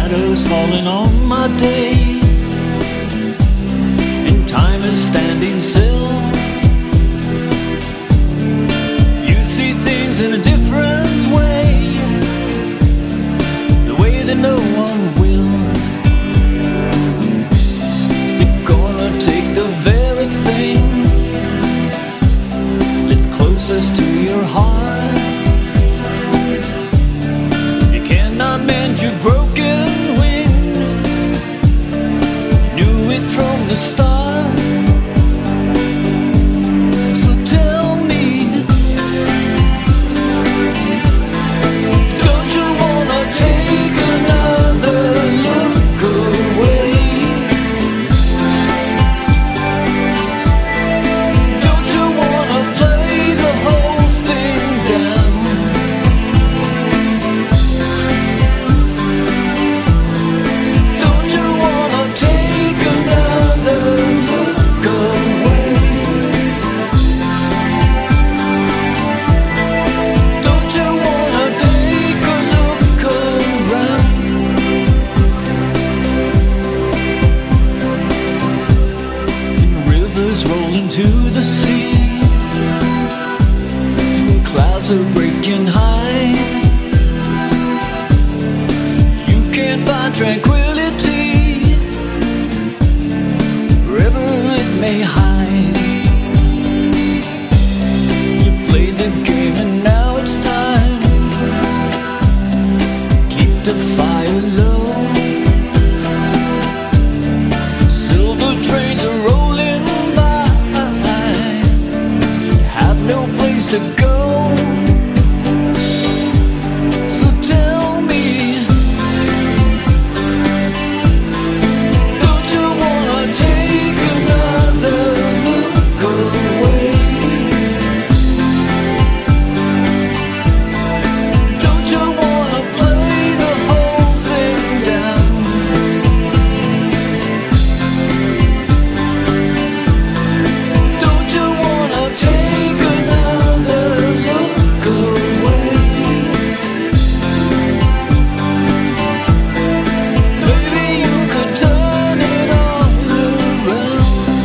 shadows falling on my day, and time is standing still. You see things in a different way, the way that no one will. You're gonna take the very thing that's closest to your heart. You cannot mend your broken wing, you knew it from the start. So tell me, don't you wanna take another look away? Don't you wanna play the whole thing down? Don't you wanna take another look away? Don't you wanna take a look around? Rivers roll into the sea, clouds are breaking high. You can't find tranquility wherever it may hide. You played the game and now it's time. Keep the fire low. Silver trains are rolling by, have no place to go. So tell me, don't you wanna take another look away? Don't you wanna play the whole thing down? Don't you wanna take another look away? Baby, you could turn it all around.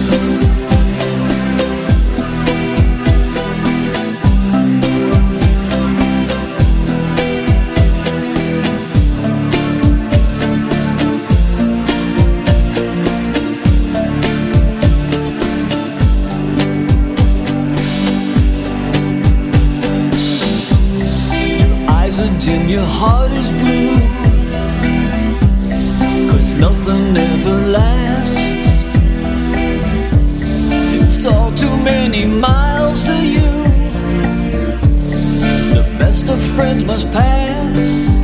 Your eyes are dim, your heart is blue, 'cause nothing ever lasts. It's all too many miles to you. The best of friends must pass.